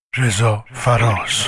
رضا فراز.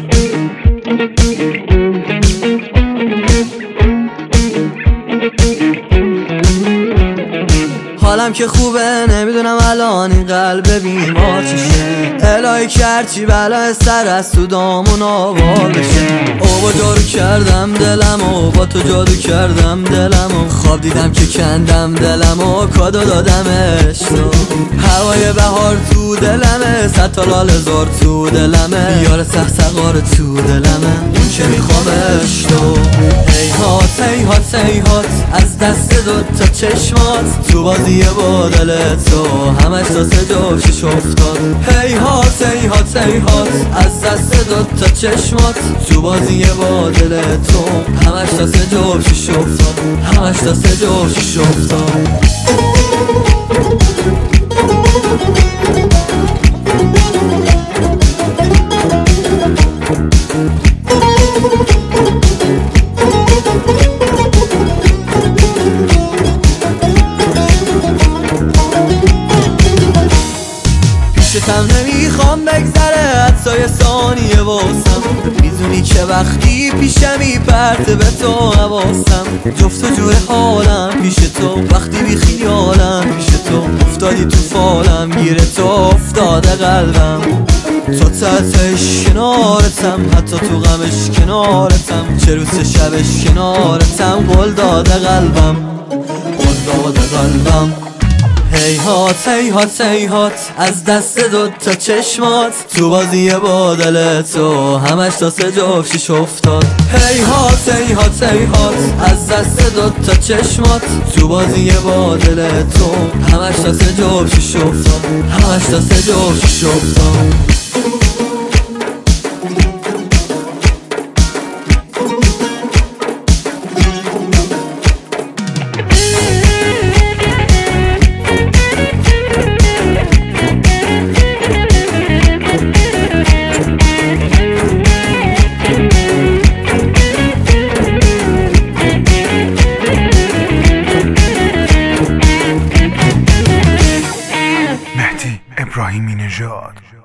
حالم که خوبه، نمیدونم الان این قلب بیمار چیشه. الهی کرد چی بلا سر از تو دامون آوار بشه. با جارو کردم دلم و با تو جادو کردم دلم و خواب دیدم که کندم دلم و کادو دادمش تو. هوای بهار تو دلمه، صد تا لال زار تو دلمه، یار سقسقار تو دلمه، اون که میخوامش تو. هیهات هیهات هیهات از دست دوتا چشمات، تو بازی با دل تو همش تا سه جوشش افتاد. هیهات هیهات هیهات از دست دوتا چشمات، تو بازی با دل تو همش تا سه جوشش افتاد، همش تا سه جوشش افتاد. پیشتم نمیخوام بگذره حتی ثانیه واسم، میدونی که وقتی پیشمی پرده به تو حواسم. جفت و جور حالم پیش تو، وقتی بی خیالم پیش تو، افتادی تو فالم گیره تو افتاده قلبم. تو تحتش کنارتم، حتی تو غمش کنارتم، چه روز شبش کنارتم، قول داده قلبم، قول داده قلبم. هیهات هیهات هیهات از دست دوتا چشمات، تو بازی با دل تو همش تا سه جوشش افتاد. هیهات هیهات هیهات از دست دوتا چشمات، تو بازی با دل تو همش تا سه جوشش افتاد، همش تا سه جوشش افتاد. مهدی ابراهیمی نژاد.